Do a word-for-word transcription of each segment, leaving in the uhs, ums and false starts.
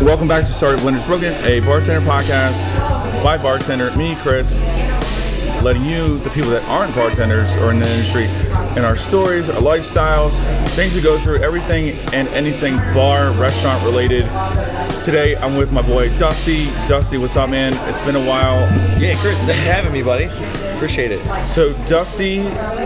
Welcome back to Started Blenders Broken, a bartender podcast by bartender, me, Chris, letting you, the people that aren't bartenders or in the industry, and our stories, our lifestyles, things we go through, everything and anything bar, restaurant related. Today, I'm with my boy, Dusty. Dusty, what's up, man? It's been a while. Yeah, Chris, thanks for having me, buddy. Appreciate it. So, Dusty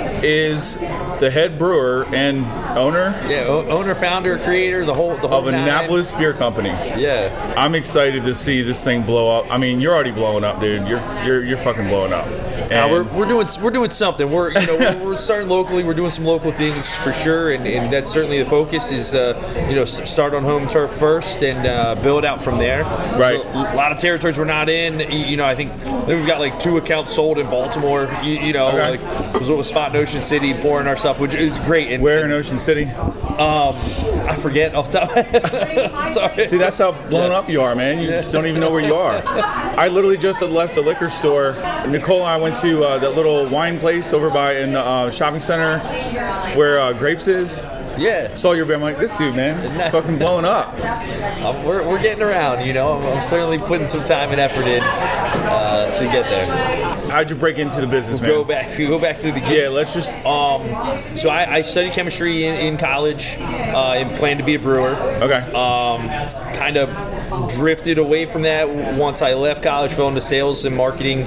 is the head brewer and owner? Yeah, o- owner, founder, creator, the whole the whole of Annapolis nine. Beer Company. Yeah. I'm excited to see this thing blow up. I mean, you're already blowing up, dude. You're you're you're fucking blowing up. Uh, we're, we're doing we're doing something. We're you know we're, we're starting locally. We're doing some local things for sure, and, and that's certainly the focus. Is uh, you know start on home turf first and uh, build out from there. Right. So a lot of territories we're not in. You, you know, I think, I think we've got like two accounts sold in Baltimore. You, you know, okay. like was with Spot in Ocean City pouring our stuff, which is great. And, Where in Ocean City? Um, I forget off the top. Sorry. See, that's how blown yeah. up you are, man. You yeah. just don't even know where you are. I literally just had left the liquor store. Nicole and I went to uh, that little wine place over by in the uh, shopping center where uh, Grapes is. Yeah. Saw your beer. I'm like, this dude, man, he's fucking blowing up. Um, we're, we're getting around, you know. I'm, I'm certainly putting some time and effort in uh, to get there. How'd you break into the business, we'll man? Go back. We go back to the beginning. Yeah, let's just. Um, so I, I studied chemistry in, in college uh, and planned to be a brewer. Okay. Um, kind of drifted away from that once I left college. Fell into sales and marketing.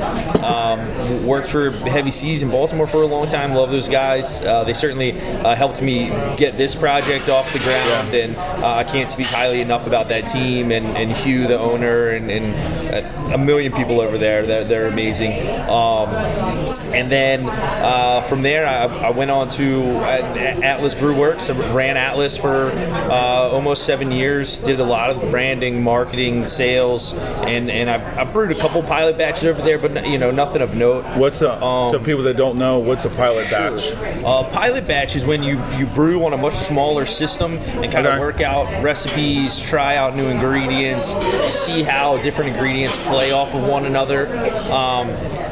Um, worked for Heavy Seas in Baltimore for a long time. Love those guys. Uh, they certainly uh, helped me get this project off the ground, yeah. and uh, I can't speak highly enough about that team and, and Hugh, the owner, and, and a million people over there. They're, they're amazing. Um, and then uh, from there, I, I went on to uh, Atlas Brew Works. I ran Atlas for uh, almost seven years. Did a lot of branding, marketing, sales, and and I, I brewed a couple pilot batches over there, but you know nothing of note. What's a um, to people that don't know? What's a pilot sure. batch? Uh, pilot batch is when you you brew on a much smaller system and kind okay. of work out recipes, try out new ingredients, see how different ingredients play off of one another. Um,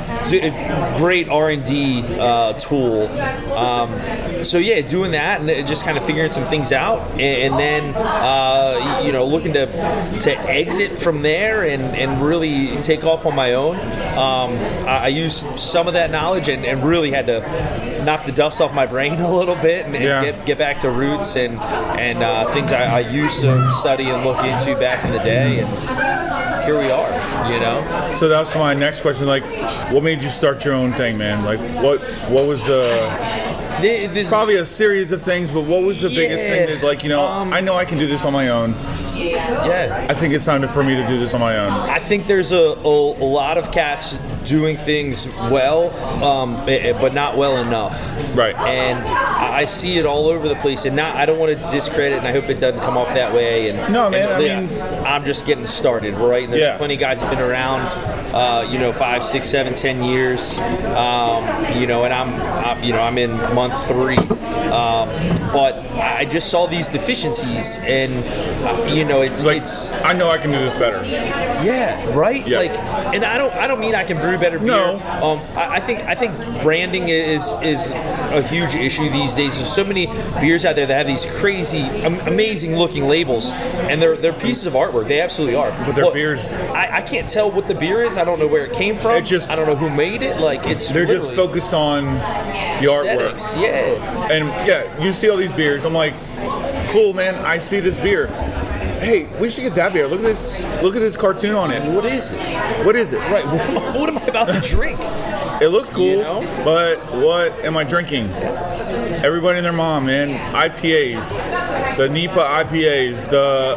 great R and D uh, tool. Um, so yeah, doing that and just kind of figuring some things out, and, and then uh, you know looking to to exit from there and, and really take off on my own. Um, I, I used some of that knowledge and, and really had to knock the dust off my brain a little bit and, and yeah. get get back to roots and and uh, things I, I used to study and look into back in the day, and here we are, you know. So that's my next question. Like, what made you start your own thing, man? Like, what what was the this, probably a series of things, but what was the yeah, biggest thing that, like, you know, um, I know I can do this on my own. Yeah, I think it's time for me to do this on my own. I think there's a, a, a lot of cats doing things well, um, but not well enough. Right. And I see it all over the place. And not, I don't want to discredit, and I hope it doesn't come off that way. And no, man. And, I mean, I'm just getting started, right? And there's yeah. plenty of guys that've been around, uh, you know, five, six, seven, ten years. Um, you know, and I'm, I'm, you know, I'm in month three. Um, but I just saw these deficiencies, and uh, you know, it's like it's. I know I can do this better. Yeah, right. Yeah. Like, and I don't, I don't mean I can brew better beer. No. Um, I, I think, I think branding is is a huge issue these days. There's so many beers out there that have these crazy, am- amazing looking labels, and they're they're pieces of artwork. They absolutely are. But they're well, beers. I, I can't tell what the beer is. I don't know where it came from. It just, I don't know who made it. Like, it's they're just focused on the aesthetics, artwork. Yeah. And yeah, you see all these beers. I'm like, cool, man. I see this beer. Hey, we should get that beer. Look at this. Look at this cartoon on it. What is it? What is it? Right. What, what am I about to drink? It looks cool, You know? but what am I drinking? Everybody and their mom, man. I P As, the N E P A I P As, the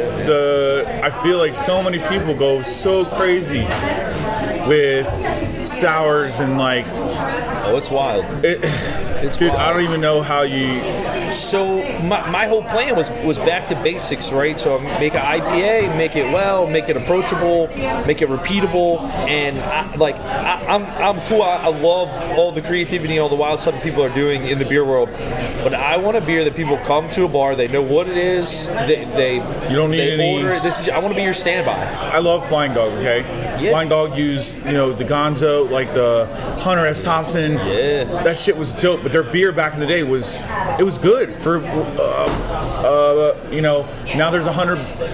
the. I feel like so many people go so crazy with sours and like. Oh, it's wild. It, It's dude, wild. I don't even know how you. So my, my whole plan was was back to basics, right? So make an I P A, make it well, make it approachable, make it repeatable, and I, like I, I'm I'm cool. I, I love all the creativity, all the wild stuff that people are doing in the beer world. But I want a beer that people come to a bar, they know what it is, they they You don't need they any- order it. This is I want to be your standby. I love Flying Dog. Okay, Yeah. Flying Dog used you know the Gonzo, like the Hunter S. Thompson. Yeah. That shit was dope. But their beer back in the day was it was good for uh, uh, you know now there's a hundred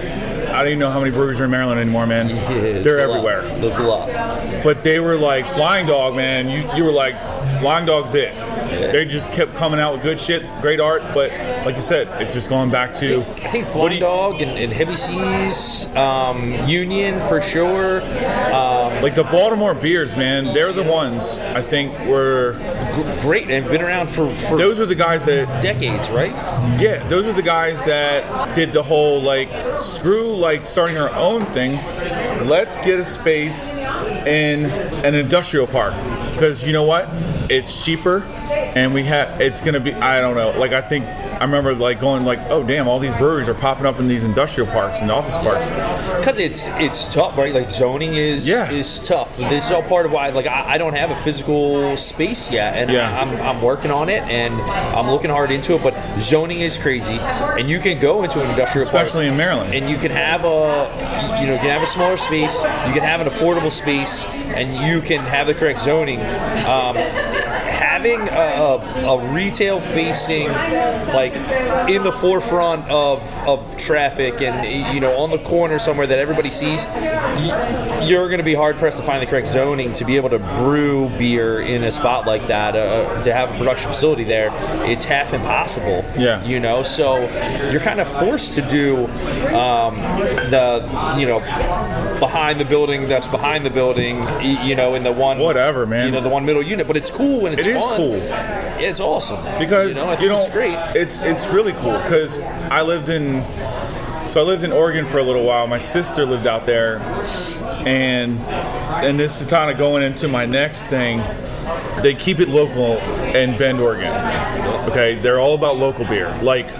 I don't even know how many breweries are in Maryland anymore, man. Yeah, They're everywhere. Lot. There's a lot. But they were like Flying Dog, man. You you were like Flying Dog's it. Yeah. They just kept coming out with good shit, great art, but like you said, it's just going back to. I think, I think Flying Dog and, and Heavy Seas, um, Union for sure. Um, like the Baltimore beers, man, they're the ones I think were great and been around for, for those were the guys that decades, right? Yeah, those are the guys that did the whole like screw like starting our own thing. Let's get a space in an industrial park because you know what? It's cheaper. And we have, it's going to be, I don't know, like I think, I remember like going like, oh damn, all these breweries are popping up in these industrial parks and office parks. Because it's it's tough, right? Like zoning is yeah. is tough. This is all part of why, like I, I don't have a physical space yet, and yeah. I, I'm, I'm working on it, and I'm looking hard into it, but zoning is crazy. And you can go into an industrial Especially park, in Maryland. and you can have a, you know, you can have a smaller space, you can have an affordable space, and you can have the correct zoning. Um, having a, a, a retail facing like in the forefront of, of traffic and you know on the corner somewhere that everybody sees, you're going to be hard pressed to find the correct zoning to be able to brew beer in a spot like that, uh, to have a production facility there. It's half impossible. Yeah. You know, so you're kind of forced to do um, the you know behind the building that's behind the building, you know, in the one whatever, man. You know, the one middle unit, but it's cool when it's It is fun. cool. Yeah, it's awesome because you know, I think you know it's great. It's it's really cool because I lived in so I lived in Oregon for a little while. My sister lived out there, and and this is kind of going into my next thing. They keep it local in Bend, Oregon. Okay, they're all about local beer. Like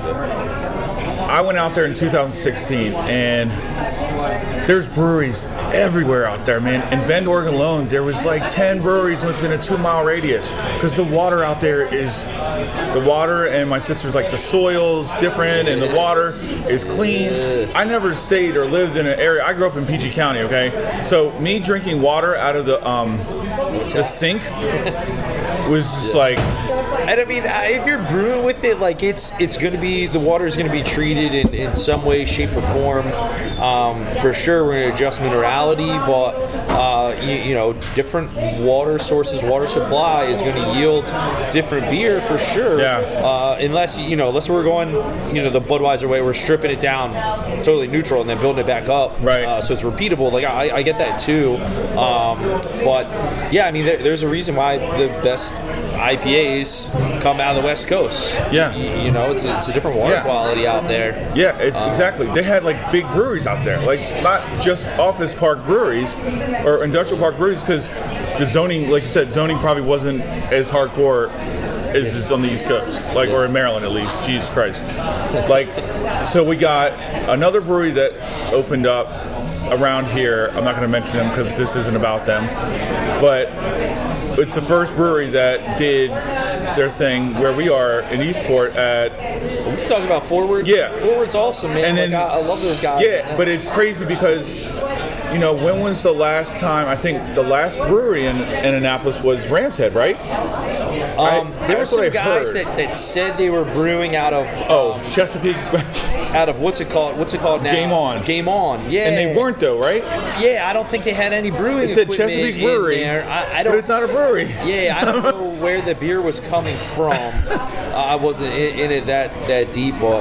I went out there in two thousand sixteen and there's breweries everywhere out there, man. In Bend, Oregon alone, there was like ten breweries within a two-mile radius because the water out there is, the water, and my sister's like, the soil's different and the water is clean. I never stayed or lived in an area. I grew up in P G County, okay? So me drinking water out of the um, the sink was just like... And I mean, if you're brewing with it, like it's it's going to be, the water is going to be treated in, in some way, shape, or form. Um, for sure, we're going to adjust minerality, but uh, you, you know, different water sources, water supply is going to yield different beer for sure. Yeah. Uh, unless you know, unless we're going, you know, the Budweiser way, we're stripping it down totally neutral and then building it back up. Right. Uh, so it's repeatable. Like I, I get that too. Um, but yeah, I mean, there, there's a reason why the best I P As come out of the West Coast. Yeah. You, you know, it's a, it's a different water Yeah. quality out there. Yeah, it's um, exactly. They had like big breweries out there, like not just office park breweries or industrial park breweries, because the zoning, like you said, zoning probably wasn't as hardcore as it's on the East Coast, like or in Maryland at least. Jesus Christ. Like, so we got another brewery that opened up around here. I'm not going to mention them because this isn't about them, but it's the first brewery that did their thing where we are in Eastport at. We talking about Forward. Yeah, Forward's awesome, man. And then, like, I, I love those guys. Yeah, but it's crazy because, you know, when was the last time? I think the last brewery in, in Annapolis was Ram's Head, right? Um, I, there were some I guys heard. that, that said they were brewing out of oh um, Chesapeake, out of what's it called? What's it called now? Game On. Game On. Yeah. And they weren't though, right? Yeah, I don't think they had any brewing. It said equipment Chesapeake in Brewery, there. I, I don't. but it's not a brewery. Yeah, I don't know where the beer was coming from. uh, I wasn't in, in it that, that deep, but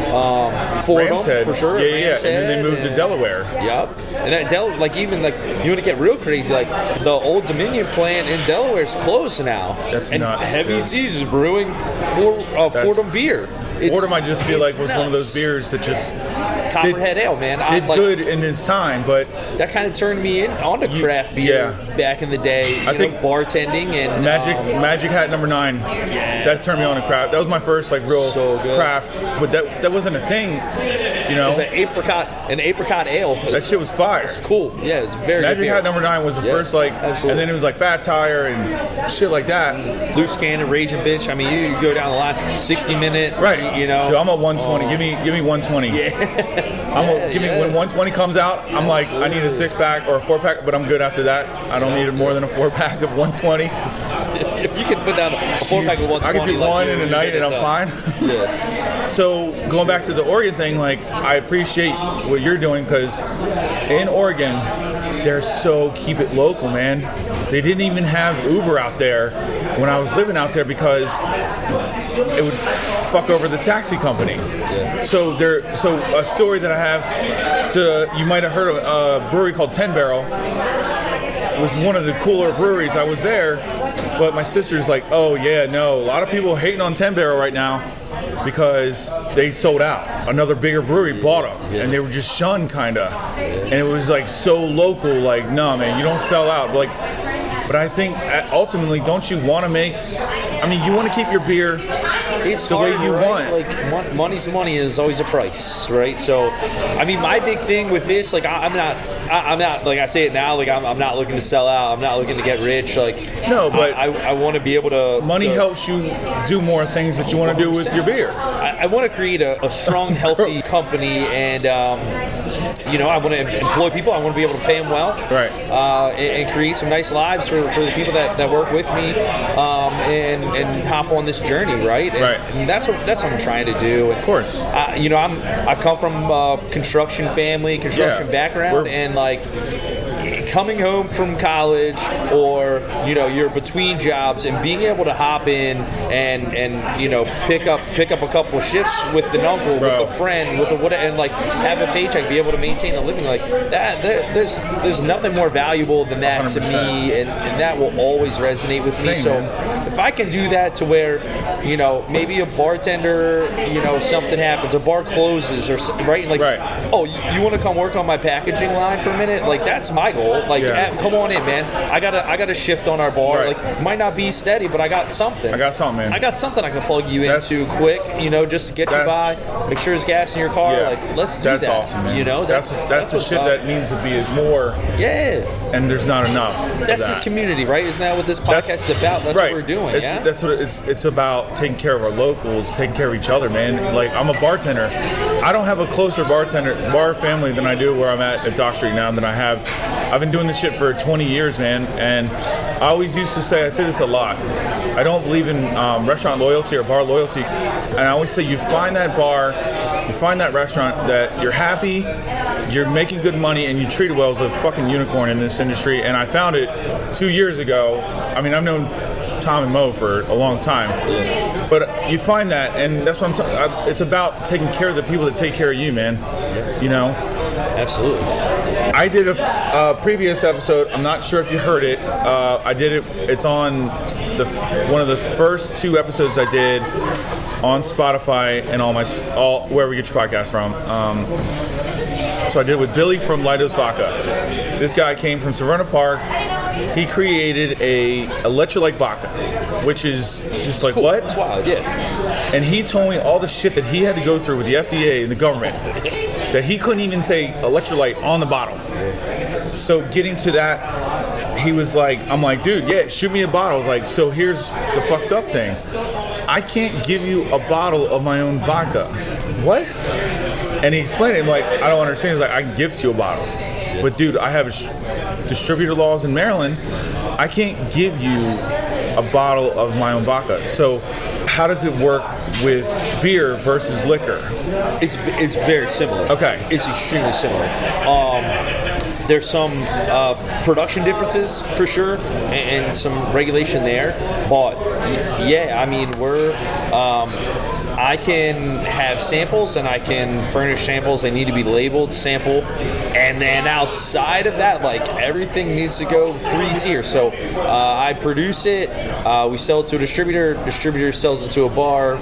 um, Fordham Ram's Head, for sure. Yeah, yeah, yeah. Ram's And then they Head, moved to and- Delaware. Yep. And that Del like even like you want to get real crazy, like the old Dominion plant in Delaware's closed now. That's and nuts, Heavy dude. Seas is brewing for uh, That's- Fordham beer. It's, Fordham, I just feel like it's was one of those nuts. beers that just Copperhead Ale, man. I, did like, good in its time, but that kind of turned me in onto You- craft beer yeah. back in the day. You I know, think bartending and Magic um, Magic Hat number nine. Yeah. That turned me on to craft. That was my first like real So good. craft, but that that wasn't a thing, you know. It's an apricot, an apricot ale. That shit was fire. It's cool. Yeah, it's very Magic good beer. Hat number nine was the Yeah, first like, absolutely. and then it was like Fat Tire and shit like that. Loose Cannon, Raging Bitch. I mean, you go down the line, sixty minute. Right. You know. Dude, I'm a one twenty. Give me give me one twenty. Yeah. I'm a, give me yeah. when one twenty comes out. I'm like I need a six pack or a four pack, but I'm good after that. I don't need more than a four pack of one twenty. if you can put down a four pack of one twenty, I can do like one you, in a you night get and it I'm done. fine. Yeah. So going back to the Oregon thing, like I appreciate what you're doing because in Oregon, they're so keep it local, man. They didn't even have Uber out there when I was living out there because it would fuck over the taxi company. Yeah. So there, so a story that I have, to you might have heard of a brewery called Ten Barrel. It was one of the cooler breweries. I was there, but my sister's like, oh yeah, no, a lot of people are hating on Ten Barrel right now because they sold out. Another bigger brewery bought them, Yeah. and they were just shunned, kinda. And it was like so local, like, no, man, you don't sell out. Like, but I think uh, ultimately, don't you want to make? I mean, you want to keep your beer It's the hard, way you right? want. Like mon- money's money is always a price, right? So, I mean, my big thing with this, like, I, I'm not, I, I'm not, like I say it now, like I'm, I'm not looking to sell out. I'm not looking to get rich. Like, No, but I, I, I want to be able to. Money to, helps you do more things that you want to do with your beer. I, I want to create a, a strong, healthy company, and um, you know, I want to employ people. I want to be able to pay them well, Right. Uh, and, and create some nice lives for, for the people that, that work with me, um, and and hop on this journey, right? And, Right. and that's what that's what I'm trying to do. Of course. Uh, you know, I'm I come from a construction family, construction Yeah. background, We're- and like coming home from college, or you know, you're between jobs, and being able to hop in and and you know pick up pick up a couple of shifts with an uncle, Bro. with a friend, with a what, and like have a paycheck, be able to maintain a living like that. There, there's there's nothing more valuable than that to one hundred percent. me, and, and that will always resonate with me. Same, So man. if I can do that to where, you know, maybe a bartender, you know, something happens, a bar closes, or s- right, like, Right. oh, you, you want to come work on my packaging line for a minute? Like, that's my goal. Like, Yeah. eh, come on in, man. I gotta, I gotta shift on our bar. Right. Like, might not be steady, but I got something. I got something, man. I got something I can plug you That's- into quick. You know, just to get you by. That's- Make sure there's gas in your car. Yeah. Like, let's do That's that. awesome, man. You know, that's that's that's, the what's shit up. that needs to be more, Yeah. and there's not enough. of That's that. this community, right? Isn't that what this podcast is about? That's right. what we're doing. It's, yeah. That's what it- it's. It's about taking care of our locals, taking care of each other, man. Like I'm a bartender. I don't have a closer bartender bar family than I do where I'm at at Dock Street now than I have. I've been doing this shit for twenty years, man. And I always used to say, I say this a lot. I don't believe in um, restaurant loyalty or bar loyalty. And I always say, you find that bar, you find that restaurant that you're happy, you're making good money, and you treat it well as a fucking unicorn in this industry. And I found it two years ago. I mean, I've known Tom and Mo for a long time, but you find that, and that's what I'm talking. It's about taking care of the people that take care of you, man. You know. Absolutely. I did a uh, previous episode. I'm not sure if you heard it. Uh, I did it. It's on the one of the first two episodes I did on Spotify and all my all wherever you get your podcast from. Um, so I did it with Billy from Lidos Vodka. This guy came from Severna Park. He created a electrolyte vodka, which is just like Cool. what? It's wild. Yeah. And he told me all the shit that he had to go through with the F D A and the government that he couldn't even say electrolyte on the bottle. So getting to that, he was like, I'm like, dude, yeah, shoot me a bottle. I was like, so here's the fucked up thing. I can't give you a bottle of my own vodka. What? And he explained it. I'm like, I don't understand. He's like, I can gift you a bottle. But dude, I have a sh- distributor laws in Maryland. I can't give you a bottle of my own vodka. So how does it work with beer versus liquor? It's it's very similar. Okay. It's extremely similar. Um, there's some uh, production differences for sure, and, and some regulation there. But y- yeah, I mean, we're. Um, I can have samples, and I can furnish samples. They need to be labeled sample, and then outside of that, like everything needs to go three tier. So uh, I produce it, uh, we sell it to a distributor. Distributor sells it to a bar.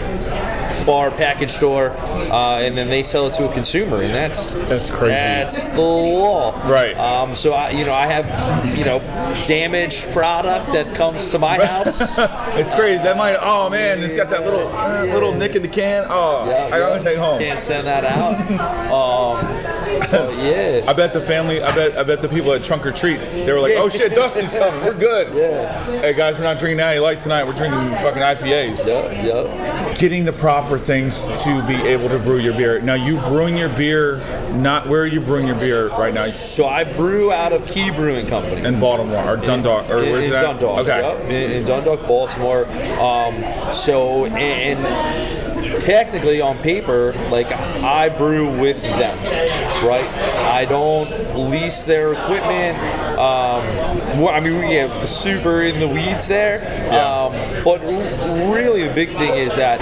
Bar, package store, uh, and then they sell it to a consumer, and that's That's crazy. That's the law, Right. Um, so I, you know, I have, you know, damaged product that comes to my house. It's crazy. That might. Oh man, it's got that little uh, little nick in the can. Oh, Yeah, I gotta yeah. take home. Can't send that out. um, but yeah, I bet the family. I bet. I bet the people at Trunk or Treat. They were like, "Oh shit, Dusty's coming. We're good." yeah, Hey guys, we're not drinking Natty Light tonight. We're drinking fucking I P As. yep, yep. Getting the proper proper things to be able to brew your beer. Now, you brewing your beer, not where are you brewing your beer right now? So I brew out of Key Brewing Company in Baltimore or Dundalk, or in, where's in that? Dundalk. Okay, Yep, in, in Dundalk, Baltimore. Um, so and, and technically on paper, like I brew with them, right? I don't lease their equipment. Um, well, I mean, we get super in the weeds there. Yeah. Um, but really, the big thing is that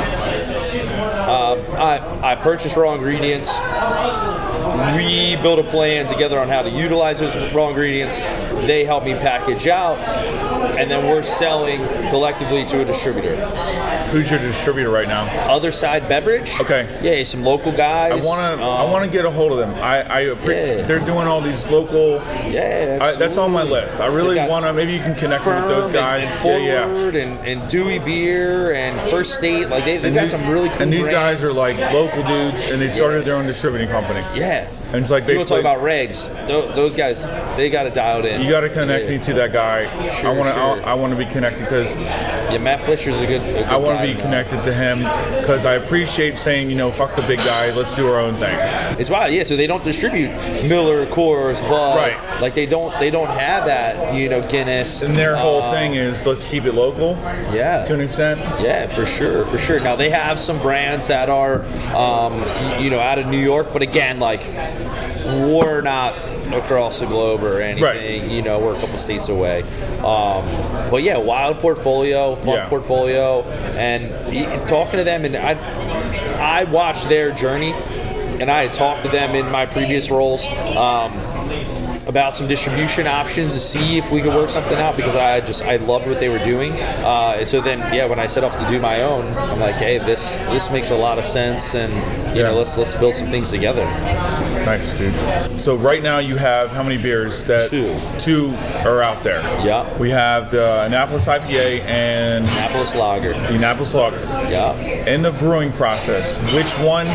uh, I I purchase raw ingredients. We build a plan together on how to utilize those raw ingredients. They help me package out, and then we're selling collectively to a distributor. Who's your distributor right now? Other Side Beverage. Okay. Yeah, some local guys. I want to. Um, I want to get a hold of them. I. I appre- Yeah. They're doing all these local. Yeah, I, that's on my absolutely. list. I really They got want to. Maybe you can connect me with those Firm guys. and, and yeah, Forward yeah. and, and Dewey Beer and First State. Like they, they've got these- some really cool And these guys brands. are like local dudes, and they started Yes. their own distributing company. Yeah. And it's like People basically. talk about regs. Tho- Those guys, they got it dialed in. You got to connect Yeah. me to that guy. Sure, I want to. sure. I, I want to be connected because Yeah, Matt Flisher's a good. A good I want guy to be know. connected to him because I appreciate saying, you know, fuck the big guy. Let's do our own thing. It's wild, yeah. So they don't distribute Miller, Coors, Bud. Right. Like they don't. They don't have that. You know, Guinness. And their whole Um, thing is let's keep it local Yeah. to an extent. Yeah, for sure, for sure. Now they have some brands that are, um, y- you know, out of New York, but again, like we're not across the globe or anything. Right. You know, we're a couple states away. Um, but yeah, wild portfolio, fun Yeah. portfolio, and y- talking to them, and I, I watched their journey, and I had talked to them in my previous roles. Um, about some distribution options to see if we could work something out because I just I loved what they were doing. Uh, and so then yeah, when I set off to do my own, I'm like, hey, this this makes a lot of sense, and you Yeah. know, let's let's build some things together. Nice, dude. So right now you have how many beers that Two. two are out there? Yeah. We have the Annapolis I P A and Annapolis Lager. the Annapolis Lager. Yeah. In the brewing process, which one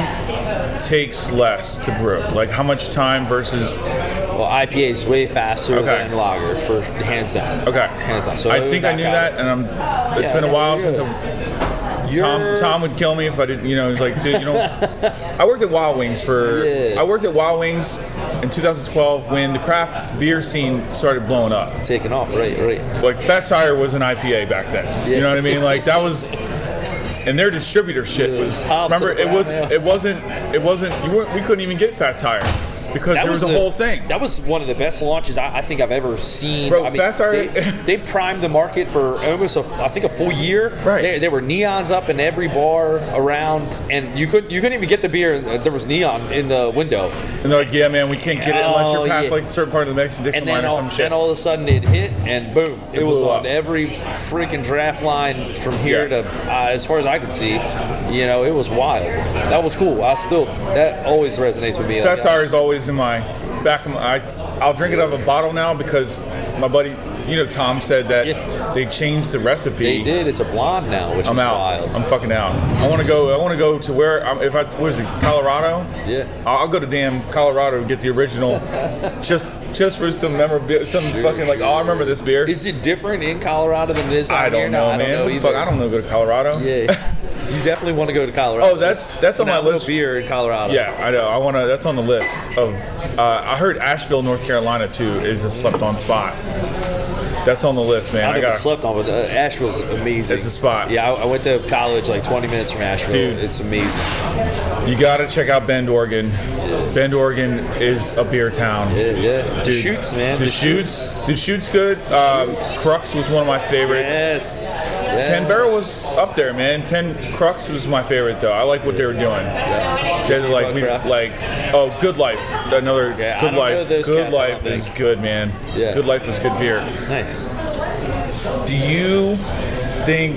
takes less to brew? Like how much time versus? Well, I P A is way faster Okay. than lager, for hands down. Okay. Hands down. So I think I knew got that, it. and I'm. It's Yeah, been a no, while you're since. good. I'm, Tom You're- Tom would kill me if I didn't. You know, he's like, dude, you know, I worked at Wild Wings for. Yeah. I worked at Wild Wings in two thousand twelve when the craft beer scene started blowing up. Taking off, right, right. Like Fat Tire was an I P A back then. You know what I mean? Like that was. And their distributor shit Yeah, was. Hobbs Remember, and it was. Brown Ale. It wasn't. It wasn't. You weren't. We couldn't even get Fat Tire because That there was, a the- whole thing. That was one of the best launches I, I think I've ever seen. Bro, I mean, Fat Tire- They, they primed the market for almost, a, I think, a full year. Right. There, there were neons up in every bar around, and you couldn't you couldn't even get the beer. There was neon in the window, And they're like, yeah, man, we can't get it unless Oh, you're past yeah. like a certain part of the Mexican Dixon and then line or all, some shit. then all of a sudden it hit, and boom, it, It was blew on up. every freaking draft line from here Yeah. to uh, as far as I could see. You know, it was wild. That was cool. I still that always resonates with me. Fat Like, Tire is always in my back of my. I, I'll drink it out of a bottle now because my buddy, you know, Tom said that Yeah. they changed the recipe. They did. It's a blonde now, which I'm is out. wild. I'm fucking out. I want to go. I want to go to where? I'm, if I what is it? Colorado. Yeah. I'll, I'll go to damn Colorado and get the original, just just for some memorabilia, some fucking like. Oh, I remember this beer. Is it different in Colorado than it is out I here? don't know, No, I man. don't know What the either. fuck? I don't know. Go to Colorado. Yeah, you definitely want to go to Colorado. Oh, that's that's on my Phenomenal list. beer in Colorado. Yeah, I know. I want to. That's on the list of. Uh, I heard Asheville, North Carolina, too, is a slept-on spot. That's on the list, man. I I, never got. slept on, but uh, Asheville's amazing. It's a spot. Yeah, I, I went to college like twenty minutes from Asheville. Dude. It's amazing. You got to check out Bend, Oregon. Bend, Oregon is a beer town. Yeah, yeah. Dude, Shoots, man. The shoots. The shoots good. Um, Crux was one of my favorite. Yes. yes. Ten Barrel was up there, man. Ten Crux was my favorite though. I like what they were doing. Yeah. They're like, we, Crux. like, oh, Good Life. Another Yeah, I Good don't know Life. those Good cats, I Life don't is think. good, man. Yeah. Good Life is good beer. Nice. Do you think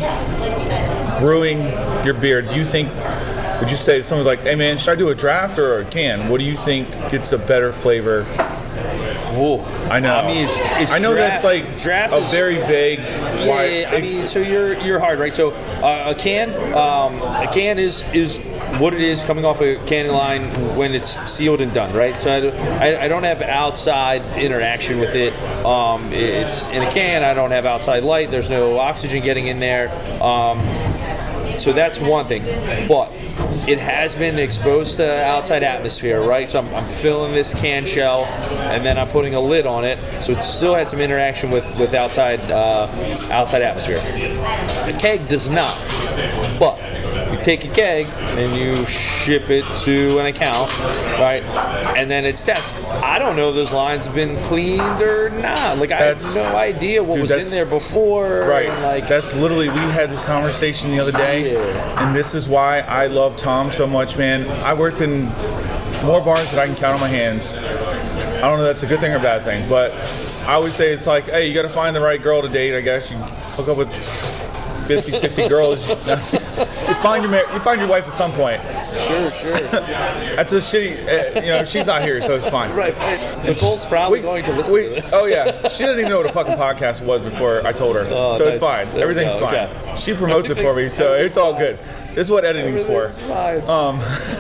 brewing your beer? Do you think? Would you say someone's like, hey man, should I do a draft or a can? What do you think gets a better flavor? Ooh. I know. I mean, it's, it's I know draft, that's like draft a is, very vague. Yeah, wide- I mean, so you're you're hard, right? So uh, a can, um, a can is is what it is coming off a canning line when it's sealed and done, right? So I, don't- I, I don't have outside interaction with it. Um, it's in a can. I don't have outside light. There's no oxygen getting in there. Um, so that's one thing, but it has been exposed to outside atmosphere, right? So I'm, I'm filling this can shell, and then I'm putting a lid on it, so it still had some interaction with with outside uh, outside atmosphere. A keg does not, but you take a keg and you ship it to an account, right? And then it's tapped. I don't know if those lines have been cleaned or not. Like, that's, I have no idea what dude, was in there before. Right. And like, that's literally, we had this conversation the other day, yeah. and this is why I love Tom so much, man. I worked in more bars that I can count on my hands. I don't know if that's a good thing or a bad thing, but I would say it's like, hey, you got to find the right girl to date, I guess. You hook up with fifty, sixty girls. You find your you find your wife at some point. Sure, sure. That's a shitty, uh, you know, she's not here, so it's fine. Right, right. Nicole's probably we, going to listen we, to this. Oh, yeah. She didn't even know what a fucking podcast was before I told her. Oh, so nice. It's fine. There Everything's fine. Okay. She promotes it for me, so it's all good. This is what editing's for. Fine. Um,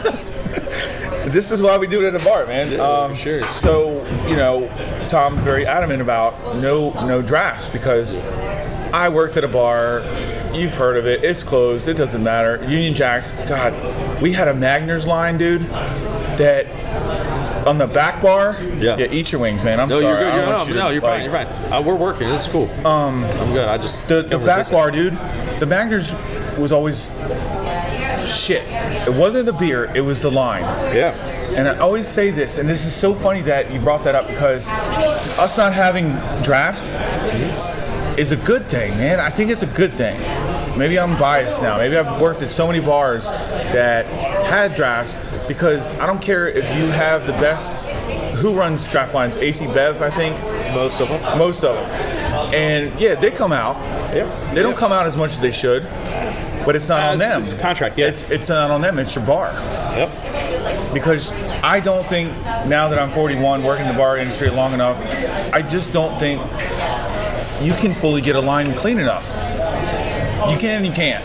this is why we do it at a bar, man. Yeah, um, sure. So, you know, Tom's very adamant about no no drafts because I worked at a bar. You've heard of it. It's closed. It doesn't matter. Union Jacks. God, we had a Magners line, dude, that on the back bar. Yeah. Yeah, eat your wings, man. I'm no, sorry. You're good. I don't no, want you no, to, you're like, fine. You're fine. Uh, we're working. It's cool. Um, I'm good. I just the the back bar, dude. The Magners was always shit. It wasn't the beer. It was the line. Yeah. And I always say this, and this is so funny that you brought that up because us not having drafts is a good thing, man. I think it's a good thing. Maybe I'm biased now. Maybe I've worked at so many bars that had drafts because I don't care if you have the best. Who runs draft lines? A C Bev, I think. Most of them. Most of them. And yeah, they come out. Yep. They don't yep. come out as much as they should, but it's not uh, on them. It's a contract. Yeah. It's it's not on them. It's your bar. Yep. Because I don't think now that I'm forty-one, working in the bar industry long enough, I just don't think you can fully get a line clean enough. You can and you can't.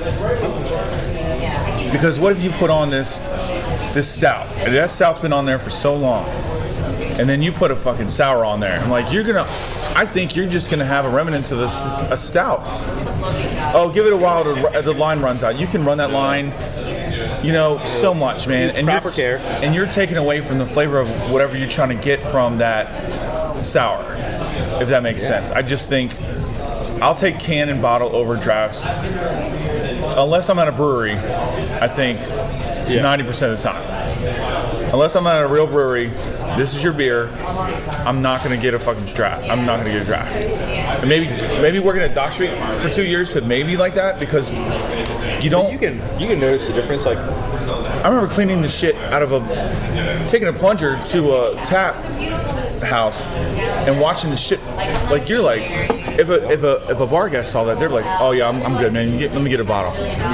Because what if you put on this this stout? And that stout's been on there for so long. And then you put a fucking sour on there. I'm like, you're gonna I think you're just gonna have a remnants of a, a stout. Oh, give it a while to the line runs out. You can run that line, you know, so much, man. And Proper you're, care. And you're taking away from the flavor of whatever you're trying to get from that sour, if that makes yeah. sense. I just think I'll take can and bottle over drafts. Unless I'm at a brewery, I think yeah. ninety percent of the time. Unless I'm at a real brewery, this is your beer, I'm not going to get a fucking draft. I'm not going to get a draft. And maybe maybe working at Dock Street for two years could maybe like that because you don't... You can you can notice the difference. Like, I remember cleaning the shit out of a... taking a plunger to a tap house and watching the shit. Like, you're like... If a if a if a bar guest saw that, they're like, "Oh yeah, I'm I'm good, man. You get, let me get a bottle."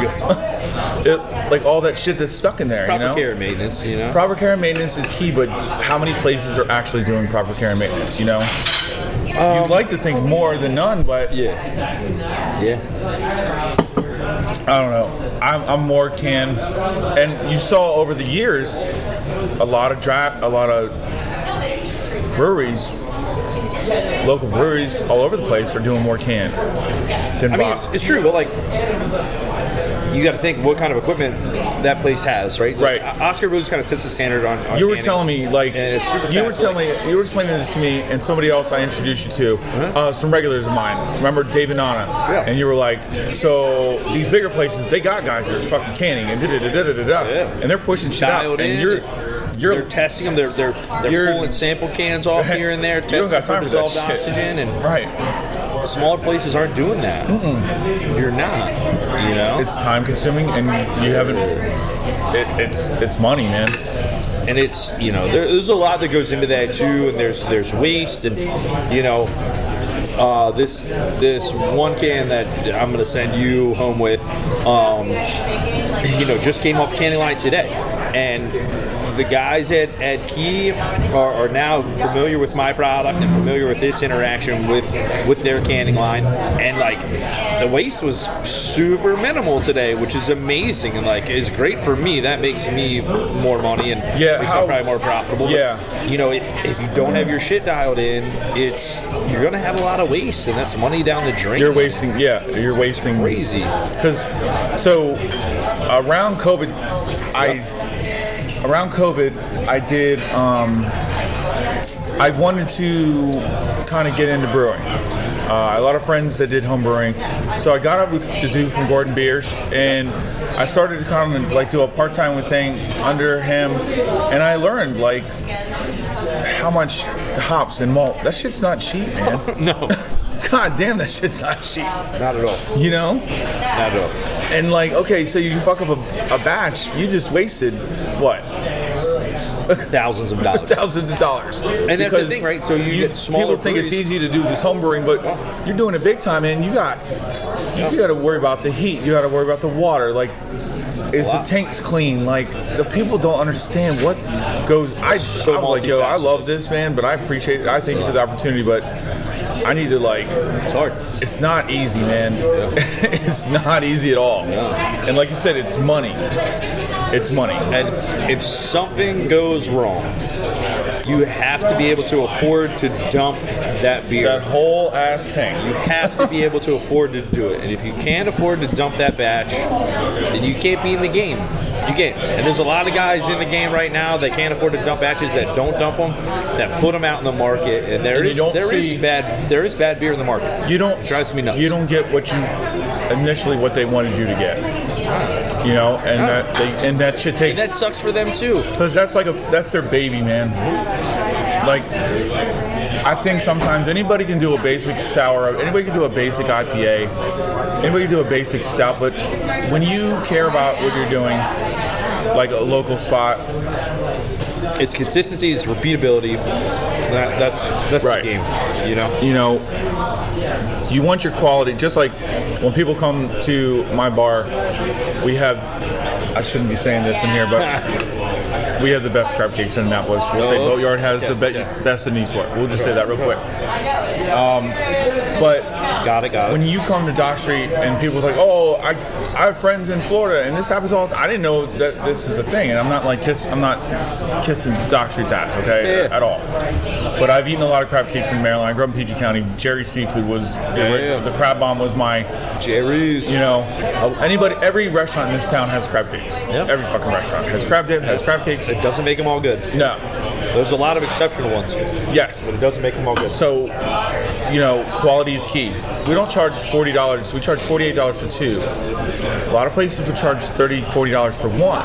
It, like all that shit that's stuck in there, proper you know. Proper care and maintenance, you know. Proper care and maintenance is key, but how many places are actually doing proper care and maintenance? You know, um, you'd like to think more than none, but yeah, yeah. I don't know. I'm I'm more can, and you saw over the years a lot of draft, a lot of breweries. Local breweries all over the place are doing more can than I mean, it's, it's true, but like, you got to think what kind of equipment that place has, right? Like, right. Oscar Booze kind of sets a standard on. on you were canning. telling me, like, you were fast, telling like, me, you were explaining this to me, and somebody else I introduced you to, uh-huh. uh, some regulars of mine. Remember Dave and Anna? Yeah. And you were like, so these bigger places, they got guys that are fucking canning and da da da da da da, yeah. and they're pushing shit out, and you're. You're, they're testing them. They're they're they're pulling sample cans off here and there, testing for dissolved oxygen, and right. Smaller places aren't doing that. Mm-mm. You're not. You know, it's time consuming, and you haven't. It, it's it's money, man. And it's you know there, there's a lot that goes into that too, and there's there's waste, and you know. Uh, this this one can that I'm going to send you home with, um, you know, just came off canning line today, and the guys at, at Key are, are now familiar with my product and familiar with its interaction with with their canning line, and like the waste was super minimal today, which is amazing and like is great for me. That makes me more money and yeah, makes how, me probably more profitable. Yeah, but, you know, if, if you don't have your shit dialed in, it's you're gonna have a lot of waste, and that's money down the drain. You're wasting. Yeah, you're wasting. Crazy. Because so around COVID, I yep. around COVID I did. Um, I wanted to kind of get into brewing. Uh, a lot of friends that did home brewing, so I got up with the dude from Gordon Beers, and I started to kind of like do a part-time thing under him, and I learned like how much hops and malt. That shit's not cheap, man. No. God damn, that shit's not cheap. Not at all. You know? Not at all. And like, okay, so you fuck up a, a batch, you just wasted what? Thousands of dollars. Thousands of dollars. And that's the thing, right? So you, you get smaller people think breweries. It's easy to do this home brewing, but you're doing it big time, and you got yep. you got to worry about the heat. You got to worry about the water. Like, is wow. the tanks clean? Like, the people don't understand what goes. I, so I was like, yo, I love this, man, but I appreciate it. I thank you for the opportunity, but I need to like. It's hard. It's not easy, man. Yeah. It's not easy at all. Yeah. And like you said, it's money. It's money. And if something goes wrong, you have to be able to afford to dump that beer. That whole ass tank. You have to be able to afford to do it. And if you can't afford to dump that batch, then you can't be in the game. You can't. And there's a lot of guys in the game right now that can't afford to dump batches, that don't dump them, that put them out in the market. And there and is there see, is bad there is bad beer in the market. You don't it drives me nuts. You don't get what you initially what they wanted you to get. You know, and oh. that they, and that shit takes. And that sucks for them too. Because that's like a that's their baby, man. Like, I think sometimes anybody can do a basic sour, anybody can do a basic I P A, anybody can do a basic stout, but when you care about what you're doing, like a local spot, it's consistency, it's repeatability. That, that's that's right. the game, you know. You know, you want your quality. Just like when people come to my bar, we have. I shouldn't be saying this in here, but. We have the best crab cakes in Annapolis. We'll say Boatyard has okay, the be- yeah. best in Eastport. We'll just say that real quick. Um, but got it, got it. When you come to Dock Street and people's like, oh, I, I have friends in Florida, and this happens all the time. I didn't know that this is a thing, and I'm not like kiss, I'm not kissing Dock Street's ass, okay, yeah. at all. But I've eaten a lot of crab cakes in Maryland. I grew up in P G County. Jerry's Seafood was the yeah, original. yeah. The crab bomb was my. Jerry's. You know, anybody, every restaurant in this town has crab cakes. Yep. Every fucking restaurant has crab dip, has crab cakes. It doesn't make them all good. No. There's a lot of exceptional ones. Yes. But it doesn't make them all good. So, you know, quality is key. We don't charge forty dollars. We charge forty-eight dollars for two. A lot of places would charge thirty dollars, forty dollars for one.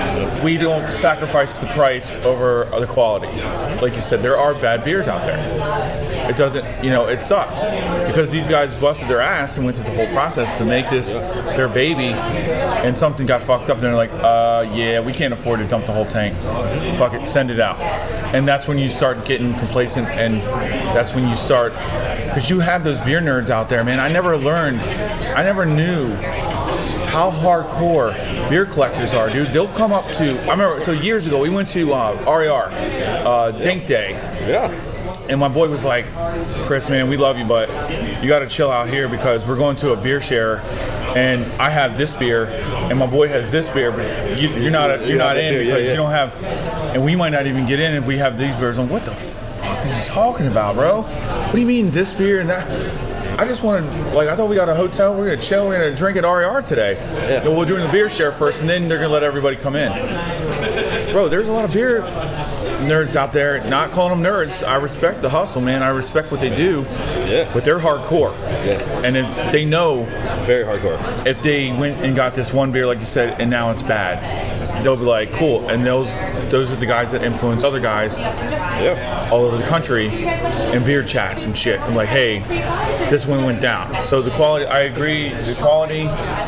We don't sacrifice the price over the quality. Like you said, there are bad beers out there. It doesn't, you know, it sucks. Because these guys busted their ass and went through the whole process to make this their baby, and something got fucked up, and they're like, uh, yeah, we can't afford to dump the whole tank. Fuck it, send it out. And that's when you start getting complacent, and that's when you start, because you have those beer nerds out there, man. I never learned, I never knew how hardcore beer collectors are, dude. They'll come up to, I remember, so years ago, we went to uh, R E R, uh, Dink Day. Yeah. And my boy was like, Chris, man, we love you, but you got to chill out here because we're going to a beer share, and I have this beer, and my boy has this beer, but you, you're not you're not in because yeah, yeah. you don't have, and we might not even get in if we have these beers. I'm like, what the fuck are you talking about, bro? What do you mean this beer and that? I just wanted, like, I thought we got a hotel, we're gonna chill, we're gonna drink at R E R today. Yeah. We're doing the beer share first, and then they're gonna let everybody come in. Bro, there's a lot of beer nerds out there. Not calling them nerds. I respect the hustle, man. I respect what they do. Yeah. But they're hardcore. Yeah. And if they know, very hardcore. If they went and got this one beer, like you said, and now it's bad, they'll be like, cool. And those those are the guys that influence other guys yeah. all over the country in beer chats and shit. I'm like, hey, this one went down. So the quality, I agree. The quality,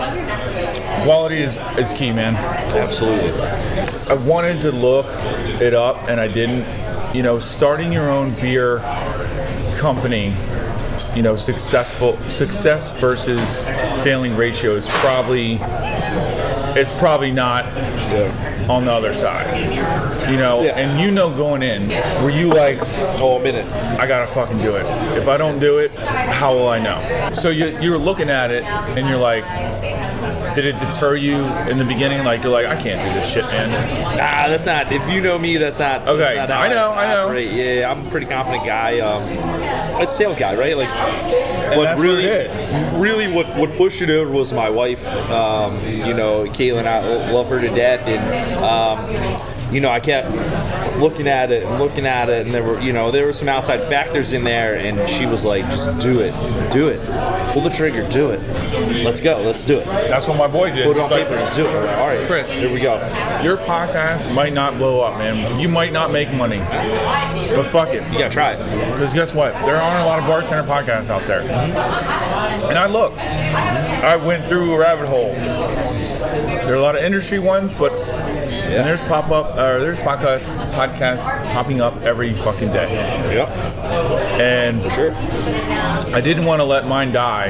quality is is key, man. Absolutely. I wanted to look it up and I didn't. You know, starting your own beer company, you know, successful success versus failing ratio is probably it's probably not Yeah. on the other side. You know, Yeah. and you know going in, were you like, Oh, a minute. I gotta fucking do it. If I don't do it, how will I know? So you, you're looking at it and you're like, did it deter you in the beginning? Like, you're like, I can't do this shit, man. Nah, that's not. If you know me, that's not. Okay, that's not how I know, I know. operate. Yeah, I'm a pretty confident guy. Um, a sales guy, right? Like, And what that's really, what it is. really, what what pushed it over was my wife. Um, you know, Caitlin, I love her to death, and um, you know, I kept looking at it and looking at it, and there were, you know, there were some outside factors in there, and she was like, just do it, do it, pull the trigger, do it, let's go, let's do it. That's what my boy did. Put it on He's like, paper and do it. All right, Chris, here we go. your podcast might not blow up, man. You might not make money, but fuck it. You gotta try it. Because guess what? There aren't a lot of bartender podcasts out there. And I looked. I went through a rabbit hole. There are a lot of industry ones, but and there's pop up or there's podcasts podcasts popping up every fucking day. Yep. And Sure. I didn't want to let mine die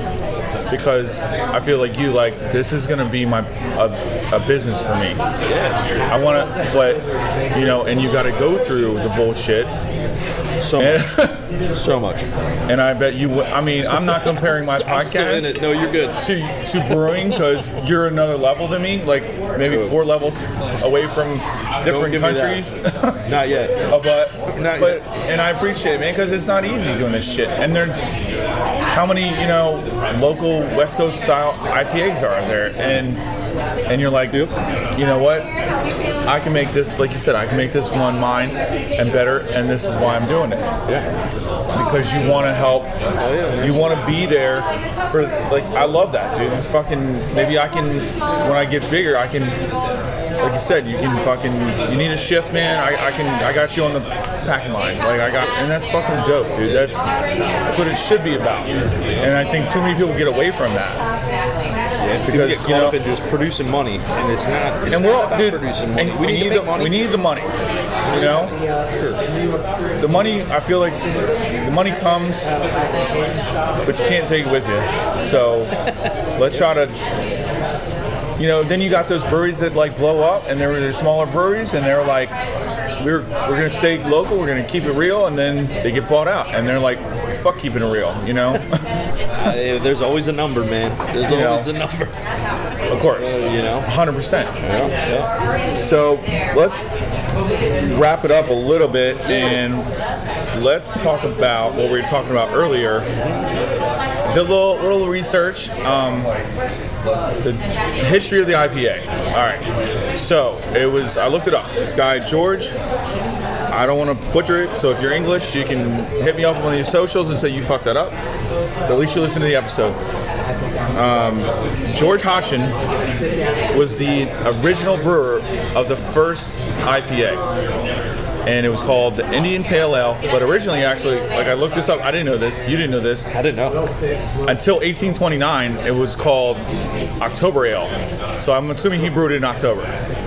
because I feel like you like this is gonna be my a, a business for me. Yeah. I want to, but you know, and you got to go through the bullshit. So And, much. So much. and I bet you. would- I mean, I'm not comparing my I'm still in podcast it. No, you're good. to to brewing because you're another level than me, like maybe four levels away from different give me that. countries. Not yet. Uh, but Not but and I appreciate it, man, because it's not easy doing this shit. And there's how many you know local West Coast style I P As are there, and and you're like, you know what? I can make this, like you said, I can make this one mine and better, and this is why I'm doing it. Yeah. Because you want to help, Oh, yeah. you want to be there for, like, I love that, dude. It's fucking, maybe I can, when I get bigger, I can, like you said, you can fucking, you need a shift, man, I, I can, I got you on the packing line. Like, I got, and that's fucking dope, dude. That's, that's what it should be about. And I think too many people get away from that. Yeah, Because, get caught you know- up in just producing money, and it's not. It's And we're not all, about dude, producing money. and we, we, need, need to the make money. we need the money, you know. Sure. The money, I feel like the money comes, but you can't take it with you. So let's try to, you know. Then you got those breweries that like blow up, and there were the smaller breweries, and they're like, we're we're gonna stay local, we're gonna keep it real, and then they get bought out, and they're like, fuck keeping it real, you know. Uh, there's always a number, man. There's You always know. a number. Of course, You know. one hundred percent. Yeah. Yeah. So let's wrap it up a little bit and let's talk about what we were talking about earlier. Did a little, little research, um, the history of the I P A. All right. So it was, I looked it up. This guy, George, I don't want to butcher it, so if you're English, you can hit me up on your socials and say you fucked that up. But at least you listen to the episode. Um, George Hodgson was the original brewer of the first I P A, and it was called the Indian Pale Ale. But originally, actually, like I looked this up, I didn't know this. You didn't know this. I didn't know. Until eighteen twenty-nine, it was called October Ale. So I'm assuming he brewed it in October.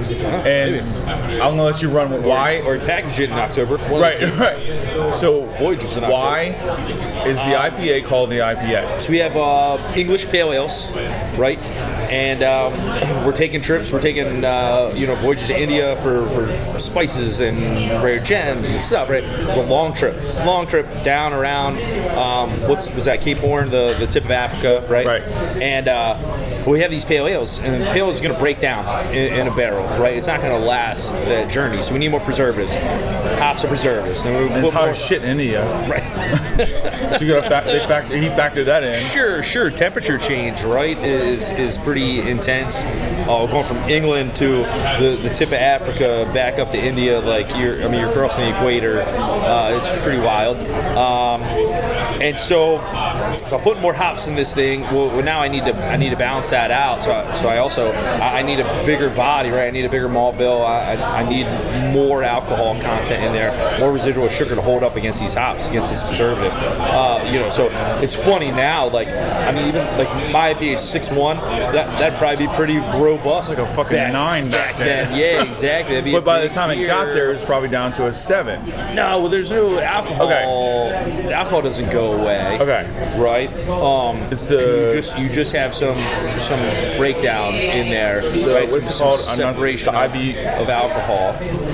And I'm gonna let you run with why. Or packaged it in October. One Right, of the two. right. So Voyage was in October. why is the I P A called the I P A? So we have uh, English pale ales, right? And um, we're taking trips. We're taking uh, you know voyages to India for, for spices and rare gems and stuff, right? It was a long trip, long trip down around. Um, what's was that Cape Horn, the, the tip of Africa, right? Right. And uh, we have these pale ales, and the pale ale is going to break down in, in a barrel, right? It's not going to last that journey, so we need more preservatives. Hops are preservatives, and we And it's put hot more- as shit in India. Right. So you gotta fa- they factor, he factored that in. Sure, sure. Temperature change, right, is is pretty intense. Uh, going from England to the, the tip of Africa back up to India, like you're, I mean, you're crossing the equator. Uh, it's pretty wild. Um, and so, if I put more hops in this thing, well, well, now I need to I need to balance that out. So, I, so I also I I need a bigger body, right? I need a bigger malt bill. I, I, I need more alcohol content in there, more residual sugar to hold up against these hops, against this preservative. Uh, you know, so it's funny now. Like, I mean, even like my I P A is six one. That that'd probably be pretty robust. Like a fucking back, nine back then. Yeah, exactly. That'd be But a by the big time it beer. got there, it was probably down to a seven. No, well, there's no alcohol. Alcohol doesn't go go away. Okay. Right. Um, It's the- you just you just have some some breakdown in there. The- right. what's some, it some called? I'm not- separation the I B- of alcohol.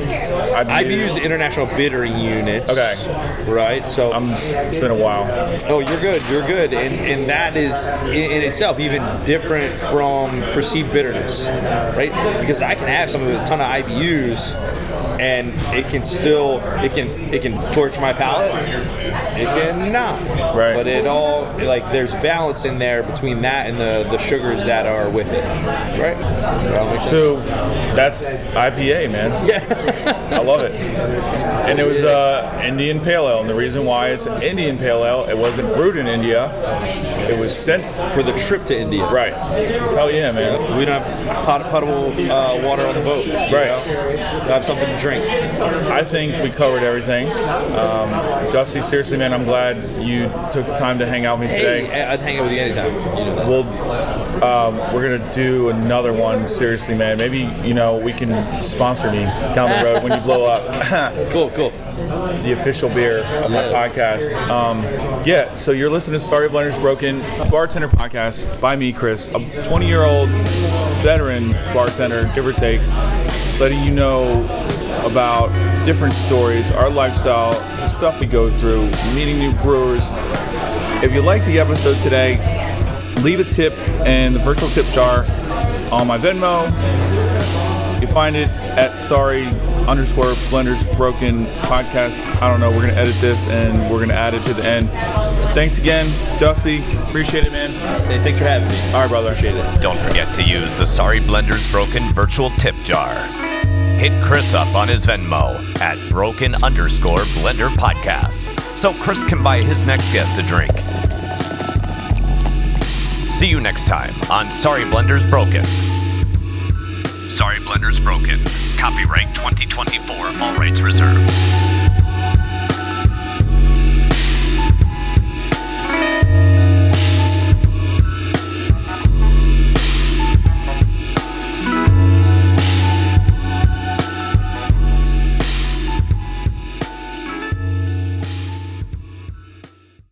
I B U is international bittering units. Okay. Right. So Um, it's been a while. oh, you're good. You're good, and and that is in, in itself even different from perceived bitterness, right? Because I can have something with a ton of I B Us, and it can still it can it can torch my palate. It can not. Right. But it all like there's balance in there between that and the the sugars that are with it, right? That makes sense. So that's I P A, man. Yeah. I love it. And it was uh, Indian Pale Ale, and the reason why it's an Indian Pale Ale, it wasn't brewed in India. It was sent For the trip to India. right. Hell yeah, man. We don't have pot- potable uh, water on the boat. Right. We have something to drink. I think we covered everything. Um, Dusty, seriously, man, I'm glad you took the time to hang out with me today. Hey, I'd hang out with you anytime. You know that. We'll, um, we're gonna do another one. Seriously, man. Maybe you know we can sponsor me down the road when you blow up. Cool, cool. The official beer of my podcast. Um, yeah. So you're listening to Sorry Blenders Broken Bartender Podcast by me, Chris, a twenty-year-old veteran bartender, give or take, letting you know about different stories, our lifestyle, the stuff we go through, meeting new brewers. If you like the episode today, leave a tip in the virtual tip jar on my Venmo. You find it at sorry underscore blenders broken podcast. I don't know. We're going to edit this and we're going to add it to the end. Thanks again, Dusty. Appreciate it, man. Hey, thanks for having me. All right, brother. Appreciate it. Don't forget to use the Sorry Blenders Broken virtual tip jar. Hit Chris up on his Venmo at broken underscore blender podcast so Chris can buy his next guest a drink. See you next time on Sorry Blenders Broken. Sorry Blenders Broken. Copyright twenty twenty-four. All rights reserved.